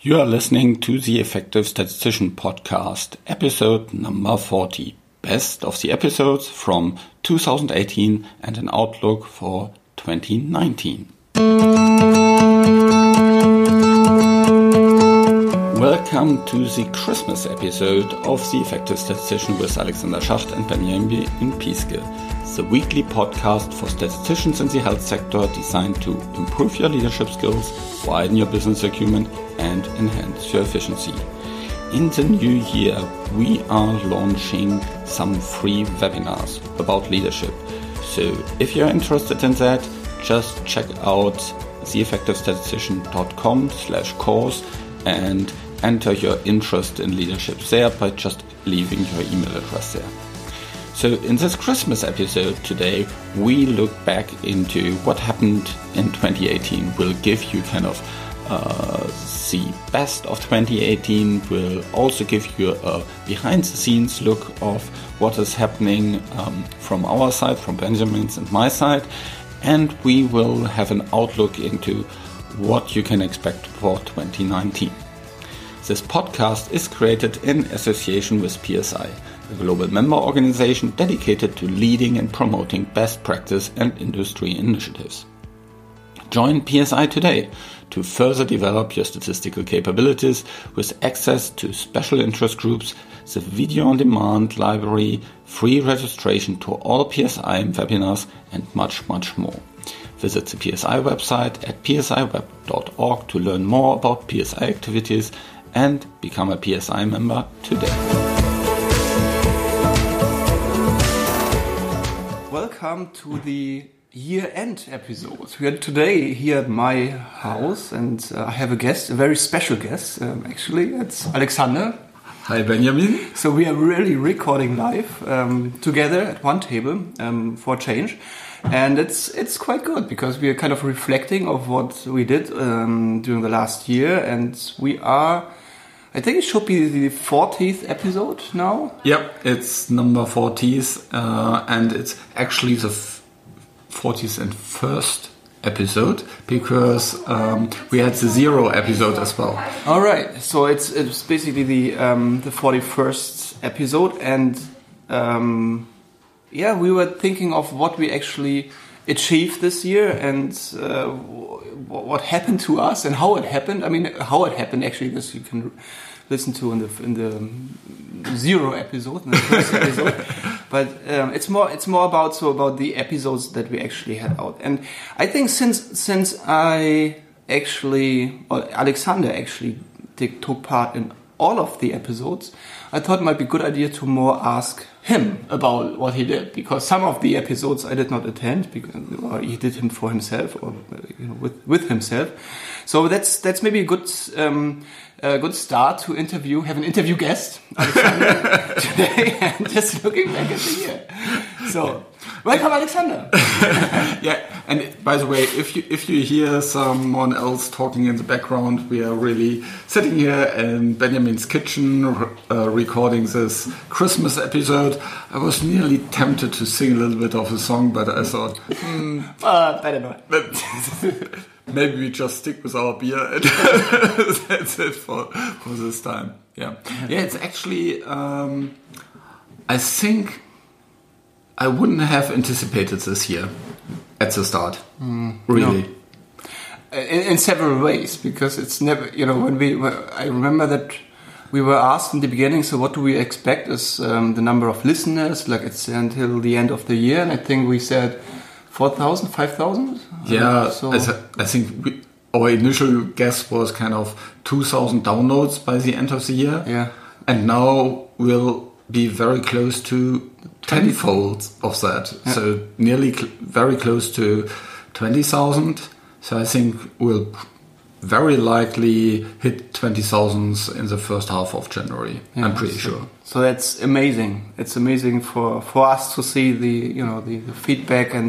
You are listening to the Effective Statistician Podcast, episode number 40. Best of the episodes from 2018 and an outlook for 2019. Welcome to the Christmas episode of the Effective Statistician with Alexander Schacht and Benjamin Piske, the weekly podcast for statisticians in the health sector designed to improve your leadership skills, widen your business acumen, and enhance your efficiency. In the new year, we are launching some free webinars about leadership. So if you're interested in that, just check out theeffectivestatistician.com/course and enter your interest in leadership there by just leaving your email address there. So in this Christmas episode today, we look back into what happened in 2018. We'll give you kind of the best of 2018. We'll also give you a behind-the-scenes look of what is happening from our side, from Benjamin's and my side. And we will have an outlook into what you can expect for 2019. This podcast is created in association with PSI, a global member organization dedicated to leading and promoting best practice and industry initiatives. Join PSI today to further develop your statistical capabilities with access to special interest groups, the video-on-demand library, free registration to all PSI webinars, and much, much more. Visit the PSI website at psiweb.org to learn more about PSI activities and become a PSI member today. Welcome to the year-end episode. We are today here at my house and I have a guest, a very special guest actually. It's Alexander. Hi Benjamin. So we are really recording live together at one table for a change. And it's quite good because we are kind of reflecting of what we did during the last year, and we are, I think it should be the 40th episode now. Yep, it's number 40th, and it's actually the 40th and first episode because we had the 0 episode as well. All right, so it's basically the 41st episode, and we were thinking of what we actually achieved this year and what happened to us and how it happened. I mean, how it happened actually, this you can listen to in the 0 episode, in the first episode. But it's more about the episodes that we actually had out. And I think since Alexander actually took part in all of the episodes, I thought it might be a good idea to more ask him about what he did, because some of the episodes I did not attend because he did him for himself or with himself. So that's maybe a good start to have an interview guest, Alexander, today, and just looking back at the year. So, welcome, Alexander. Yeah, and by the way, if you hear someone else talking in the background, we are really sitting here in Benjamin's kitchen recording this Christmas episode. I was nearly tempted to sing a little bit of a song, but I thought, better not. Maybe we just stick with our beer and that's it for this time. Yeah, it's actually, I think I wouldn't have anticipated this year at the start, really. No. In several ways, because it's never, I remember that we were asked in the beginning, so what do we expect as the number of listeners, like it's until the end of the year, and I think we said 4,000, 5,000? Yeah, so I think our initial guess was kind of 2,000 downloads by the end of the year. Yeah. And now we'll be very close to 10-fold of that. Yeah. So nearly very close to 20,000. So I think we'll very likely hit 20,000 in the first half of January. Yeah, I'm pretty sure. So that's amazing. It's amazing for us to see the feedback and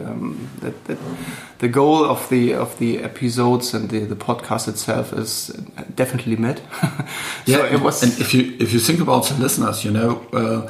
the goal of the episodes and the podcast itself is definitely met. So it was. And if you think about the listeners, the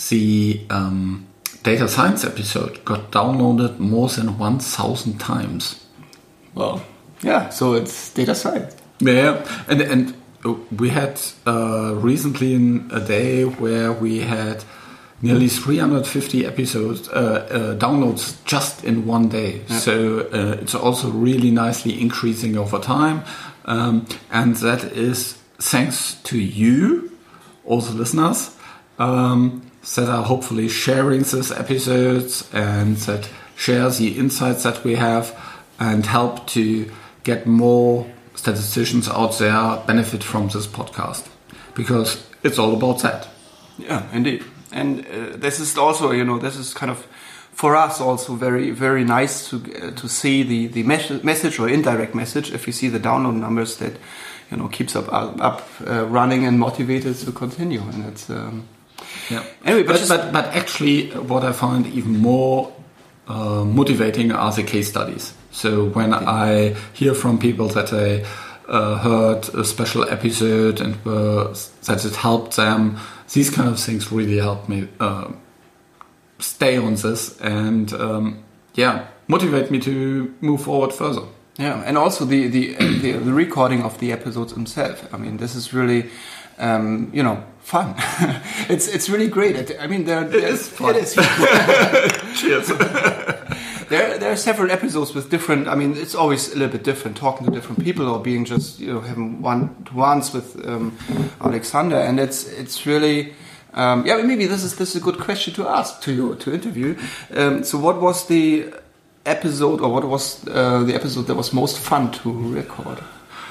data science episode got downloaded more than 1,000 times. Well. Yeah, so it's data science. Yeah, and we had recently a day where we had nearly 350 episodes downloads just in one day. Yeah. So it's also really nicely increasing over time, and that is thanks to you, all the listeners, that are hopefully sharing these episodes and that share the insights that we have and help to get more statisticians out there benefit from this podcast, because it's all about that. Yeah, indeed. And this is also, this is kind of for us also very, very nice to see the message or indirect message. If we see the download numbers that keeps up running and motivated to continue, and it's yeah. Anyway, but actually, what I find even more motivating are the case studies. So when I hear from people that they heard a special episode and that it helped them, these kind of things really help me stay on this and motivate me to move forward further. Yeah, and also the recording of the episodes themselves. I mean, this is really fun. It's really great. It is fun. It is. Cheers. There are several episodes with different. I mean, it's always a little bit different, talking to different people or being just having one-to-ones with Alexander, and it's really maybe this is a good question to ask to you to interview. So, what was the episode, or what was the episode that was most fun to record?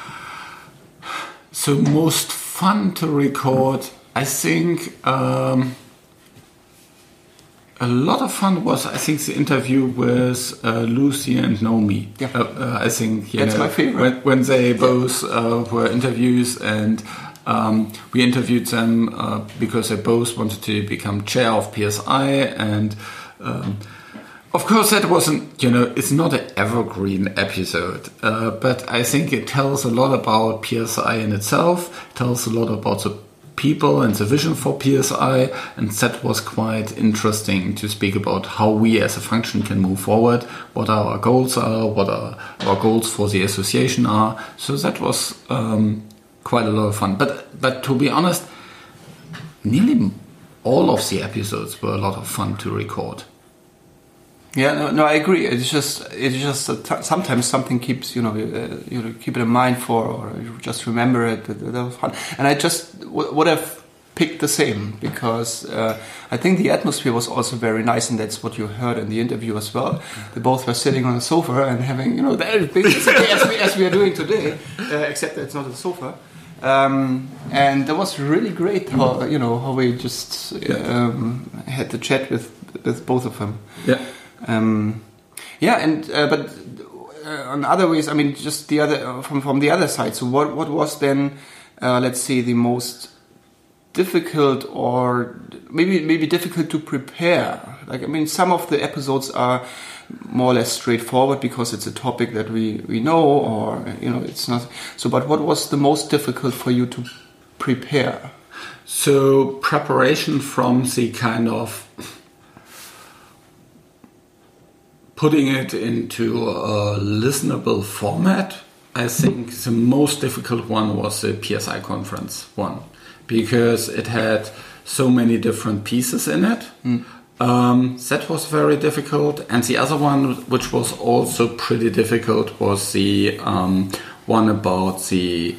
So, most fun to record, I think. A lot of fun was, I think, the interview with Lucy and Naomi. Yeah. I think that's my favorite. When they both were interviews, and we interviewed them because they both wanted to become chair of PSI, and of course that wasn't, it's not an evergreen episode, but I think it tells a lot about PSI in itself. It tells a lot about the people and the vision for PSI, and that was quite interesting to speak about how we as a function can move forward, what our goals are, what our goals for the association are. So that was quite a lot of fun. But to be honest, nearly all of the episodes were a lot of fun to record. Yeah, no, I agree. It's just that sometimes something keeps keep it in mind for, or you just remember it. That was fun, and I just would have picked the same, because I think the atmosphere was also very nice, and that's what you heard in the interview as well. They both were sitting on a sofa and having basically as we are doing today, except that it's not a sofa. And that was really great how we just had the chat with both of them. Yeah. But on other ways, I mean, just the other from the other side. So, what was then, let's say, the most difficult, or maybe difficult to prepare? Like, I mean, some of the episodes are more or less straightforward because it's a topic that we know, or it's not. So, but what was the most difficult for you to prepare? So, preparation from the kind of putting it into a listenable format. I think the most difficult one was the PSI conference one, because it had so many different pieces in it. That was very difficult. And the other one, which was also pretty difficult, was the one about the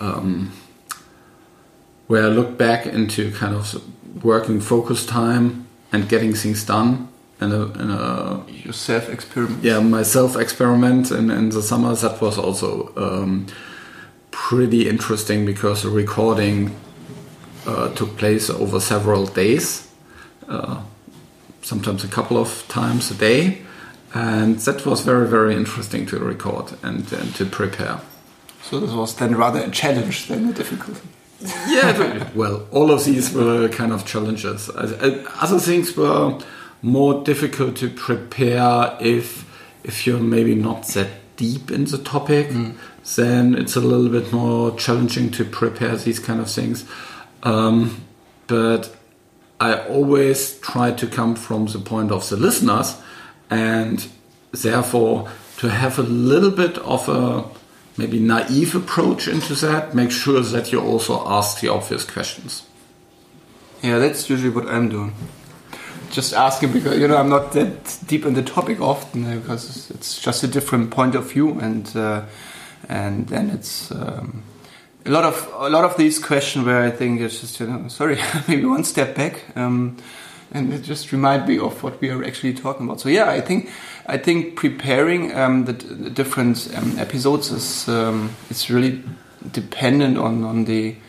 where I looked back into kind of working focus time and getting things done. Your self-experiment. Yeah, my self-experiment in the summer. That was also pretty interesting, because the recording took place over several days, sometimes a couple of times a day, and that was very, very interesting to record and to prepare. So this was then rather a challenge than a difficulty. Yeah, well, all of these were kind of challenges. Other things were more difficult to prepare if you're maybe not that deep in the topic. Then it's a little bit more challenging to prepare these kind of things. But I always try to come from the point of the listeners, and therefore to have a little bit of a maybe naive approach into that. Make sure that you also ask the obvious questions. Yeah, that's usually what I'm doing. Just asking because I'm not that deep in the topic often because it's just a different point of view, and then it's a lot of these questions where I think it's just sorry, maybe one step back, and it just remind me of what we are actually talking about. So yeah, I think preparing the different episodes is it's really dependent on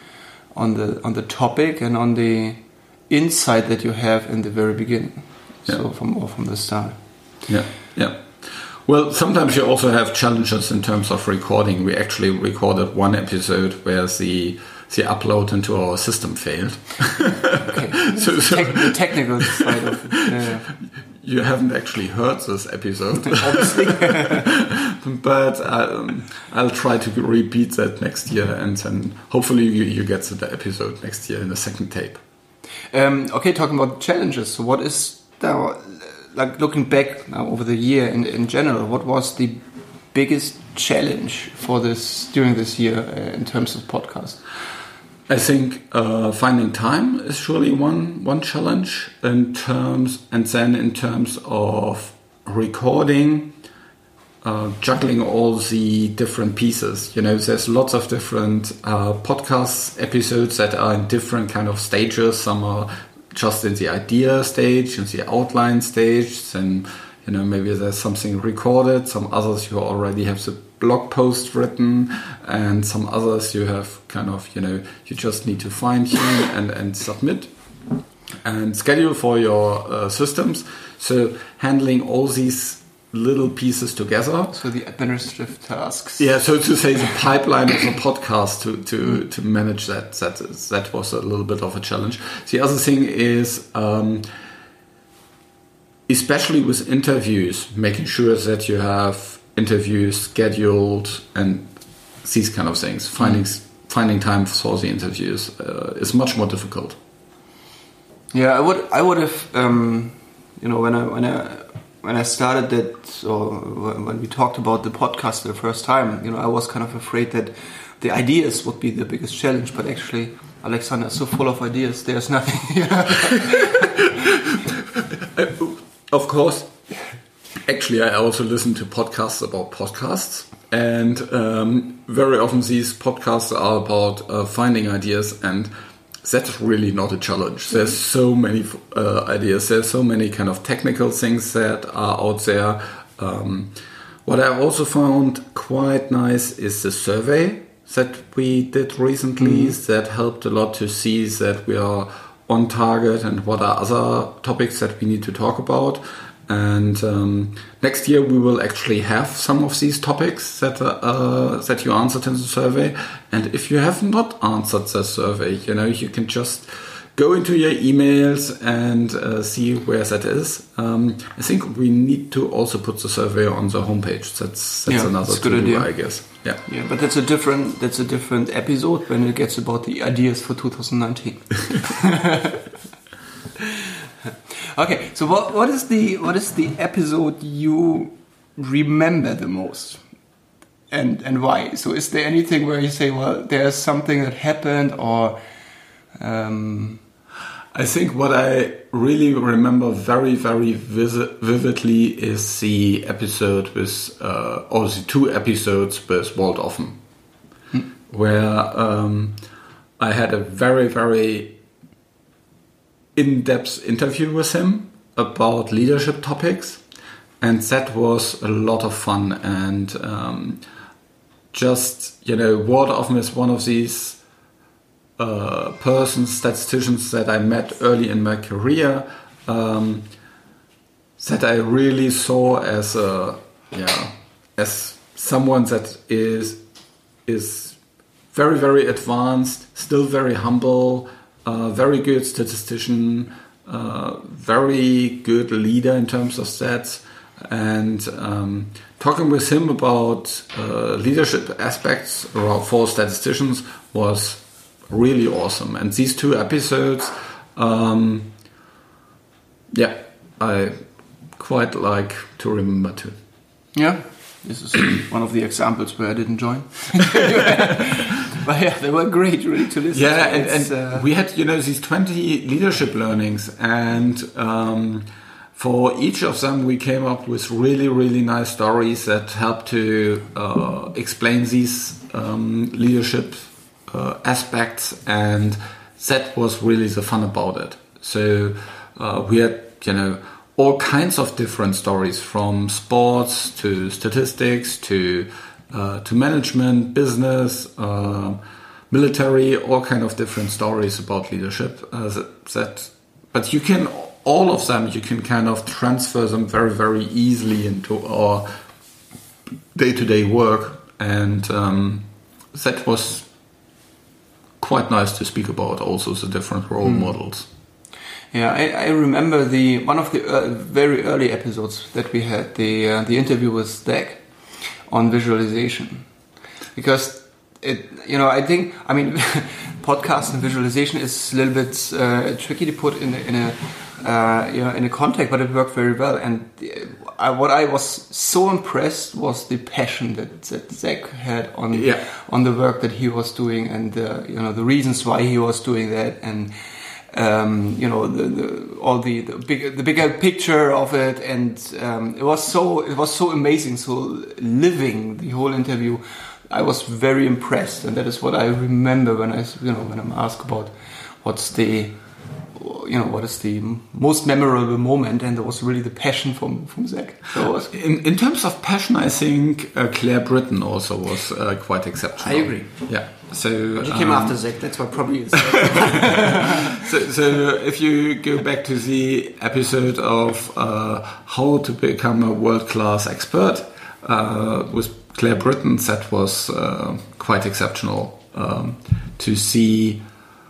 the topic and on the insight that you have in the very beginning. Yeah. So from the start. Yeah. Well, sometimes you also have challenges in terms of recording. We actually recorded one episode where the upload into our system failed. Okay. The technical side of it. Yeah. You haven't actually heard this episode, obviously, but I'll try to repeat that next year, and then hopefully you get to the episode next year in the second tape. Okay, talking about challenges. So what is now, like looking back now over the year in general, what was the biggest challenge for during this year in terms of podcast? I think finding time is surely one challenge in terms of recording, juggling all the different pieces. There's lots of different podcast episodes that are in different kind of stages. Some are just in the idea stage, in the outline stage, then maybe there's something recorded. Some others you already have the blog post written, and some others you have kind of you just need to fine tune and submit and schedule for your systems. So handling all these little pieces together. So the administrative tasks. Yeah, so to say, the pipeline of a podcast to manage that was a little bit of a challenge. The other thing is, especially with interviews, making sure that you have interviews scheduled and these kind of things. Finding time for the interviews is much more difficult. Yeah, I would have when I started that, or when we talked about the podcast the first time, I was kind of afraid that the ideas would be the biggest challenge, but actually Alexander is so full of ideas, there's nothing. Of course, actually I also listen to podcasts about podcasts, and very often these podcasts are about finding ideas, and that's really not a challenge. There's so many ideas. There's so many kind of technical things that are out there. What I also found quite nice is the survey that we did recently. That helped a lot to see that we are on target and what are other topics that we need to talk about. And next year we will actually have some of these topics that you answered in the survey. And if you have not answered the survey, you can just go into your emails and see where that is. I think we need to also put the survey on the homepage. That's another good idea, I guess. Yeah, but that's a different episode when it gets about the ideas for 2019. Okay, so what is the episode you remember the most, and why? So is there anything where you say, well, there's something that happened, or? I think what I really remember very, very vividly is the episode with, or the two episodes with Walt Offen, where I had a very, very in-depth interview with him about leadership topics, and that was a lot of fun. And Walt Offen is one of these statisticians that I met early in my career, that I really saw as someone that is very, very advanced, still very humble, very good statistician, very good leader in terms of stats. And talking with him about leadership aspects for statisticians was really awesome. And these two episodes, I quite like to remember too. Yeah, This is one of the examples where I didn't join. But yeah, they were great, really, to listen to. Yeah, and we had, these 20 leadership learnings, and for each of them we came up with really, really nice stories that helped to explain these leadership aspects, and that was really the fun about it. So we had, all kinds of different stories, from sports to statistics to management, business, military, all kind of different stories about leadership. But you can, all of them, you can kind of transfer them very, very easily into our day-to-day work, and that was quite nice to speak about. Also, the different role models. Yeah, I remember one of the very early episodes that we had, the interview with Zach on visualization, because I think podcast and visualization is a little bit tricky to put in a context, but it worked very well. And what I was so impressed was the passion that Zach had on the work that he was doing, and the reasons why he was doing that, and the bigger picture of it, and it was so amazing. So living the whole interview, I was very impressed, and that is what I remember when I'm asked about what is the most memorable moment, and there was really the passion from Zach. So in terms of passion, I think Claire Britton also was quite exceptional. I agree. Yeah. So she came after Zach. That's what probably is. so if you go back to the episode of how to become a world-class expert with Claire Britton, that was quite exceptional to see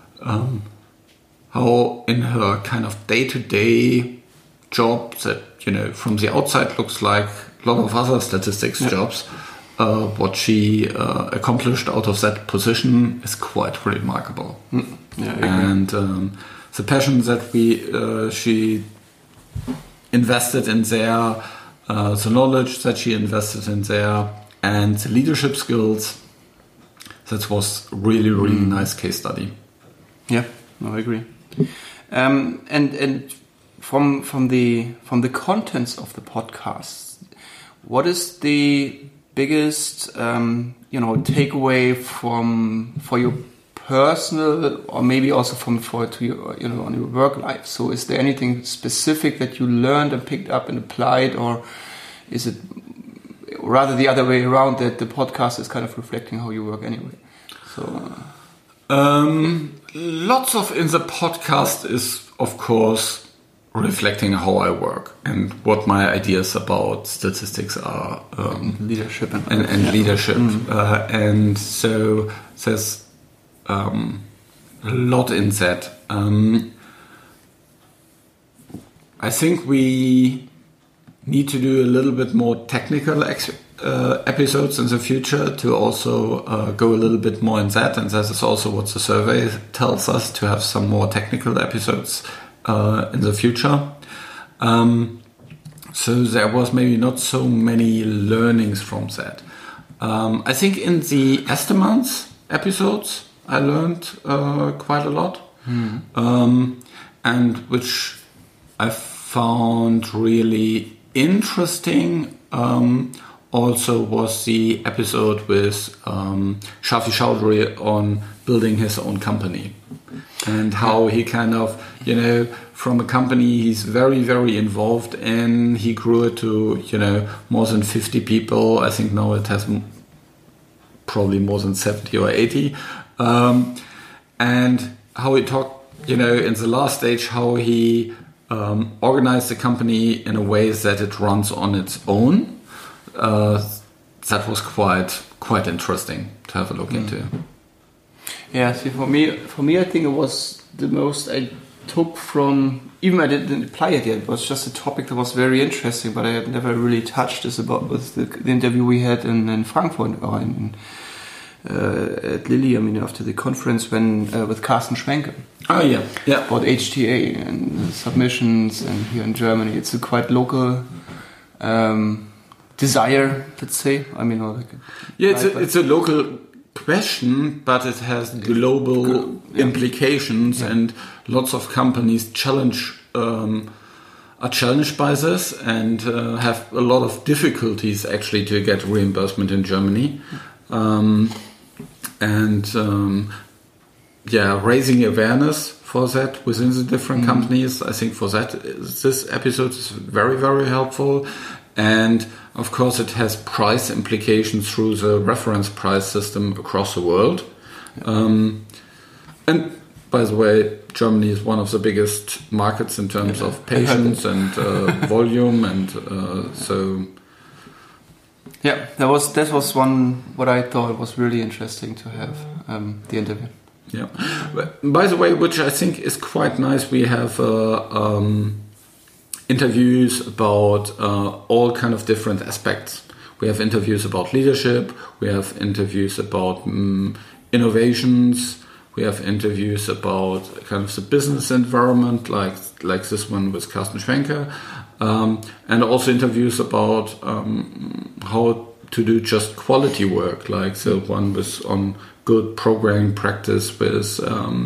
how in her kind of day-to-day job that, from the outside looks like a lot of other statistics jobs, what she accomplished out of that position is quite remarkable. Yeah, and the passion that she invested in there, the knowledge that she invested in there, and the leadership skills, that was really, really nice case study. Yeah, no, I agree. And from the contents of the podcast, what is the biggest takeaway for your personal, or maybe also on your work life? So is there anything specific that you learned and picked up and applied, or is it rather the other way around, that the podcast is kind of reflecting how you work anyway? So lots of in the podcast is, of course, reflecting how I work and what my ideas about statistics are, leadership and leadership, and so there's a lot in that. I think we need to do a little bit more technical episodes in the future to also go a little bit more in that, and that is also what the survey tells us, to have some more technical episodes in the future. So there was maybe not so many learnings from that. I think in the estimates episodes I learned quite a lot, and which I found really interesting also was the episode with Shafi Chowdhury on building his own company, and how he kind of, from a company he's very, very involved in, he grew it to, more than 50 people. I think now it has probably more than 70 or 80. And how he talked, in the last stage, how he organized the company in a way that it runs on its own. That was quite interesting to have a look into. Yeah, see, for me, I think it was the most I took from, even I didn't apply it yet. It was just a topic that was very interesting, but I had never really touched this about with the interview we had in Frankfurt, or at Lilly, after the conference with Carsten Schwenke. Oh yeah. About HTA and submissions, and here in Germany, it's a quite local desire, let's say. I mean, it's a local question, but it has global implications, and lots of companies are challenged by this and have a lot of difficulties actually to get reimbursement in Germany. Raising awareness for that within the different companies, I think for that this episode is very, very helpful. And of course it has price implications through the reference price system across the world. And by the way, Germany is one of the biggest markets in terms of patients and volume, and so. Yeah, that was one what I thought was really interesting to have the interview. Yeah, by the way, which I think is quite nice, we have interviews about all kind of different aspects. We have interviews about leadership. We have interviews about innovations. We have interviews about kind of the business environment, like this one with Carsten Schwenke, and also interviews about how to do just quality work, like the one with on good programming practice with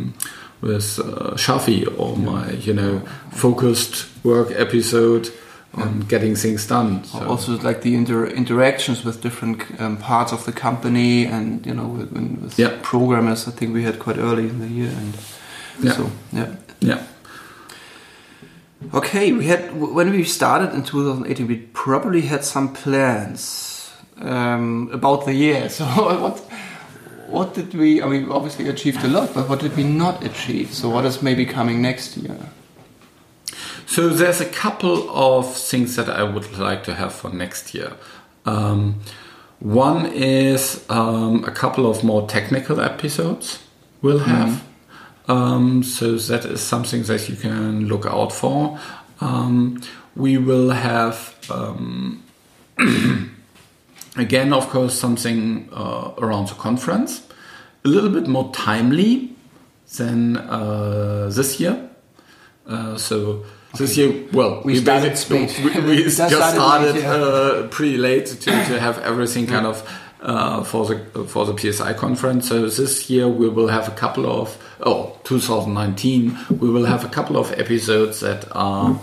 Shafi, or my focused work episode on getting things done. So. Also, like the interactions with different parts of the company, and with programmers. I think we had quite early in the year, and Okay, when we started in 2018, we probably had some plans about the year. So what did we? I mean, obviously achieved a lot, but what did we not achieve? So what is maybe coming next year? So there's a couple of things that I would like to have for next year. One is a couple of more technical episodes we'll have. So that is something that you can look out for. We will have, again, of course, something around the conference. A little bit more timely than this year. This year, well, we just started pretty late to have everything kind of for the PSI conference. So this year we will have 2019, we will have a couple of episodes that are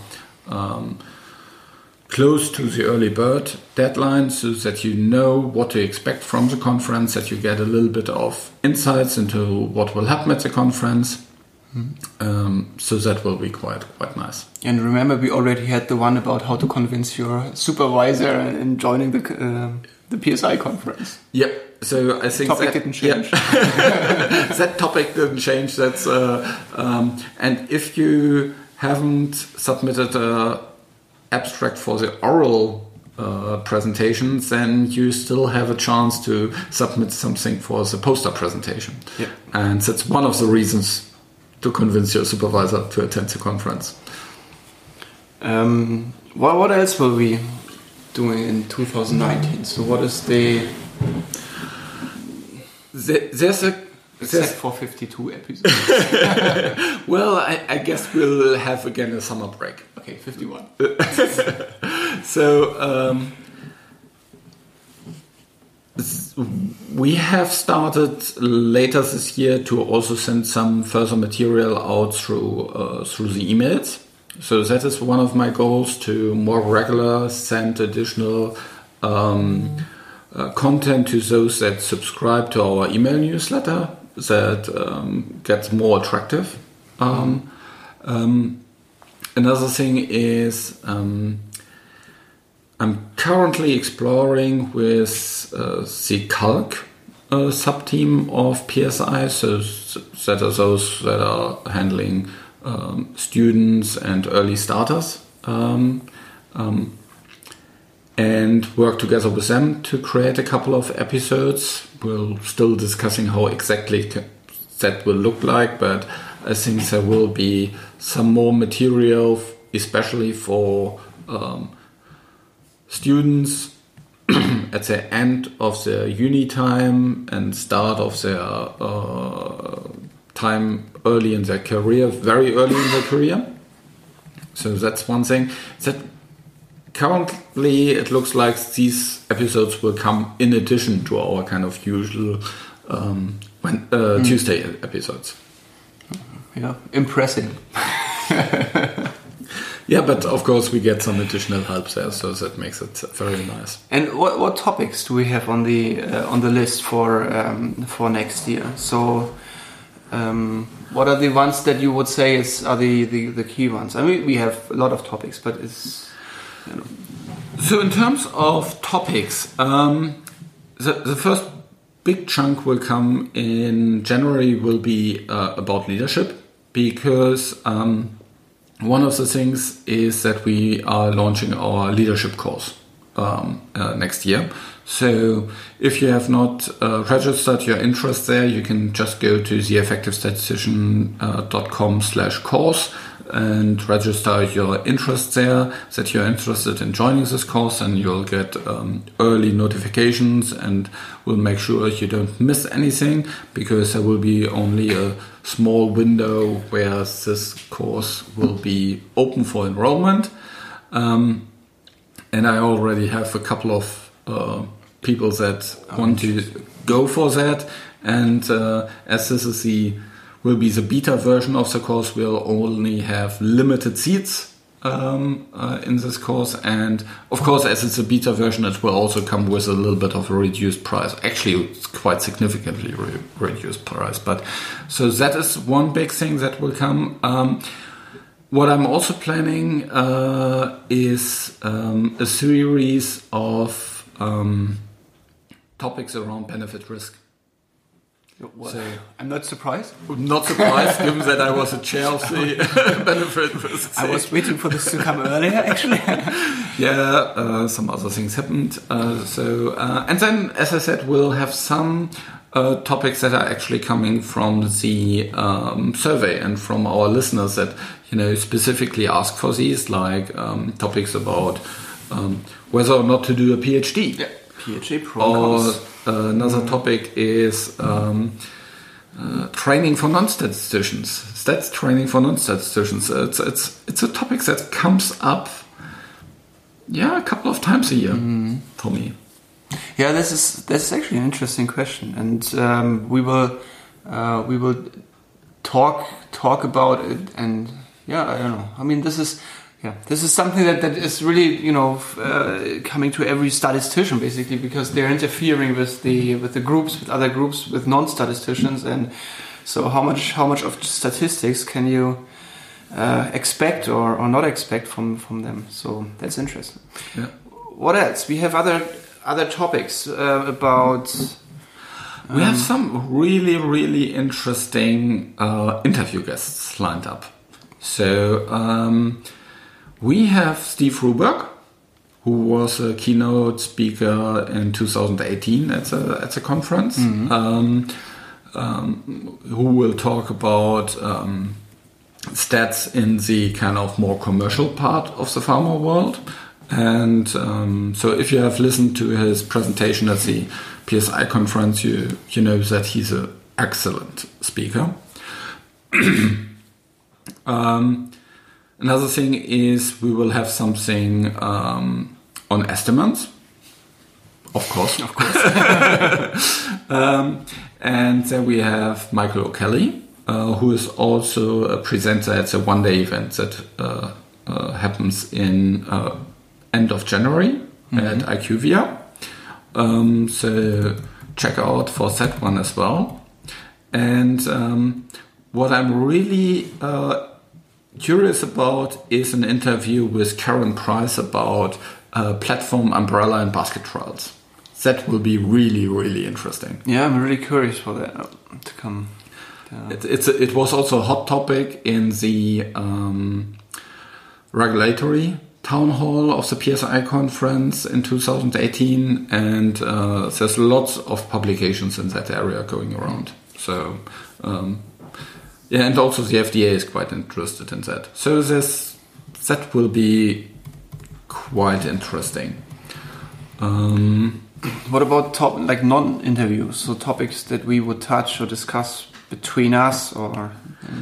close to the early bird deadline, so that you know what to expect from the conference, that you get a little bit of insights into what will happen at the conference. So that will be quite nice. And remember, we already had the one about how to convince your supervisor in joining the PSI conference. Yep. So I think topic didn't change. Yeah. That topic didn't change. That's and if you haven't submitted an abstract for the oral presentations, then you still have a chance to submit something for the poster presentation. Yep. And that's one of the reasons to convince your supervisor to attend the conference. What else will we doing in 2019? So what is there's except for 52 episodes. Well, I guess we'll have again a summer break. Okay, 51. So we have started later this year to also send some further material out through the emails. So that is one of my goals, to more regular send additional content to those that subscribe to our email newsletter, that gets more attractive. Another thing is I'm currently exploring with the Calc sub-team of PSI, so that are those that are handling students and early starters, and work together with them to create a couple of episodes. We're still discussing how exactly that will look like, but I think there will be some more material, especially for students at the end of their uni time and start of their time early in their career, very early in their career. So that's one thing. That currently it looks like these episodes will come in addition to our kind of usual Tuesday episodes. Yeah, impressive. Yeah, but of course we get some additional help there, so that makes it very nice. And what topics do we have on the list for next year? So, what are the ones that you would say are the key ones? I mean, we have a lot of topics, but it's So in terms of topics, the first big chunk will come in January. Will be about leadership, because one of the things is that we are launching our leadership course next year. So if you have not registered your interest there, you can just go to theeffectivestatistician.com/course and register your interest there, that you're interested in joining this course, and you'll get early notifications, and we'll make sure you don't miss anything, because there will be only a small window where this course will be open for enrollment. And I already have a couple of people that want to go for that, and as this is will be the beta version of the course, we'll only have limited seats in this course, and of course, as it's a beta version, it will also come with a little bit of a reduced price. Actually, it's quite significantly reduced price. But so that is one big thing that will come. What I'm also planning is a series of topics around benefit risk. Well, so, I'm not surprised. Not surprised, given that I was a chair of the benefit risk. I was waiting for this to come earlier, actually. Yeah, some other things happened. And then, as I said, we'll have some topics that are actually coming from the survey and from our listeners that specifically ask for these, like topics about whether or not to do a PhD. Yeah, PhD protocols. Another topic is training for non-statisticians. Stats training for non-statisticians. It's a topic that comes up, a couple of times a year for me. Yeah, that's actually an interesting question, and we will talk about it. And I don't know. I mean, this is something that is really coming to every statistician, basically, because they're interfering with the groups, with other groups, with non-statisticians. And so how much of statistics can you expect or not expect from them? So that's interesting. Yeah. What else? We have other topics about. We have some really, really interesting interview guests lined up. So we have Steve Ruberg, who was a keynote speaker in 2018 at a conference, who will talk about stats in the kind of more commercial part of the pharma world. And so if you have listened to his presentation at the PSI conference, you know that he's an excellent speaker. Another thing is we will have something on estimates, of course. And then we have Michael O'Kelly, who is also a presenter at the one-day event that happens in end of January at IQVIA. So check out for that one as well. And what I'm really curious about is an interview with Karen Price about platform, umbrella, and basket trials. That will be really, really interesting. Yeah, I'm really curious for that to come. It was also a hot topic in the regulatory town hall of the PSI conference in 2018, and there's lots of publications in that area going around. So, and also the FDA is quite interested in that. So that will be quite interesting. What about non-interviews, so topics that we would touch or discuss between us, or?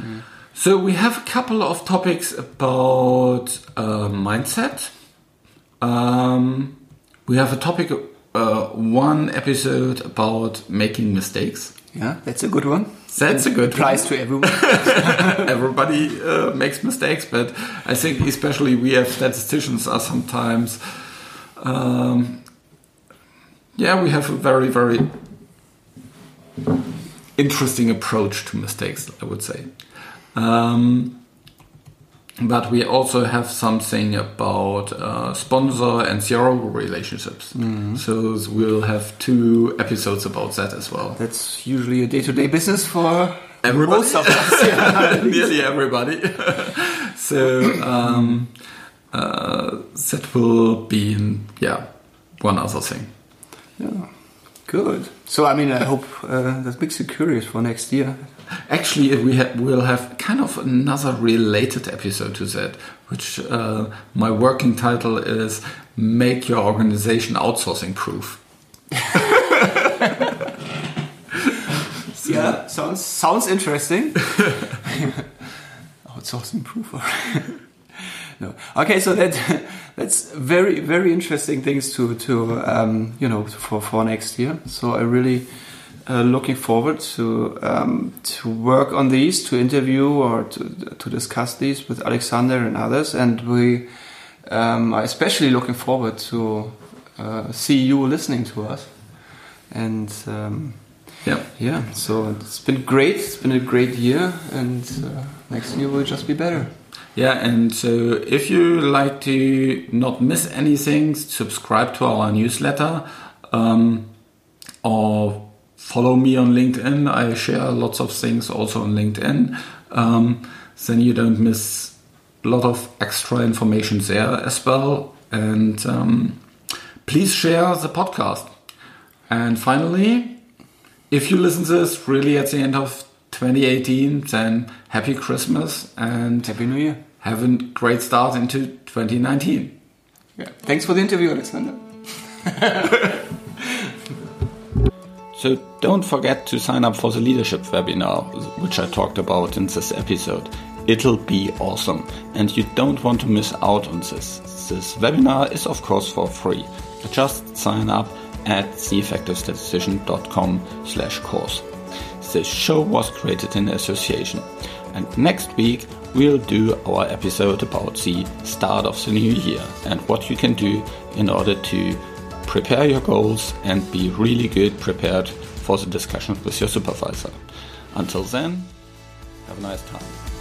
So we have a couple of topics about mindset, We have a topic, one episode about making mistakes. Yeah, that's a good one. That's a good Applies one. to everyone. Everybody makes mistakes, but I think especially we have statisticians are sometimes, we have a very, very interesting approach to mistakes, I would say. But we also have something about sponsor and CRO relationships. So we'll have 2 episodes about that as well. That's usually a day-to-day business for Everybody. most of us. Yeah. Nearly everybody. So that will be one other thing. Yeah. Good. So, I mean, I hope that makes you curious for next year. Actually, we'll have kind of another related episode to that, which my working title is Make Your Organization Outsourcing Proof. Yeah, sounds interesting. Outsourcing proof. No. Okay, so that's very, very interesting things to for next year. So I really looking forward to work on these, to interview or to discuss these with Alexander and others, and we are especially looking forward to see you listening to us. And so it's been great. It's been a great year, and next year will just be better. Yeah, and so if you like to not miss anything, subscribe to our newsletter or follow me on LinkedIn. I share lots of things also on LinkedIn. Then you don't miss a lot of extra information there as well. And please share the podcast. And finally, if you listen to this really at the end of 2018, then happy Christmas and Happy New Year. Have a great start into 2019. Yeah. Thanks for the interview, Alexander. So don't forget to sign up for the leadership webinar, which I talked about in this episode. It'll be awesome, and you don't want to miss out on this. This webinar is of course for free. Just sign up at theeffectivestatistician.com/course. This show was created in association, and next week we'll do our episode about the start of the new year and what you can do in order to prepare your goals and be really good prepared for the discussions with your supervisor. Until then, have a nice time.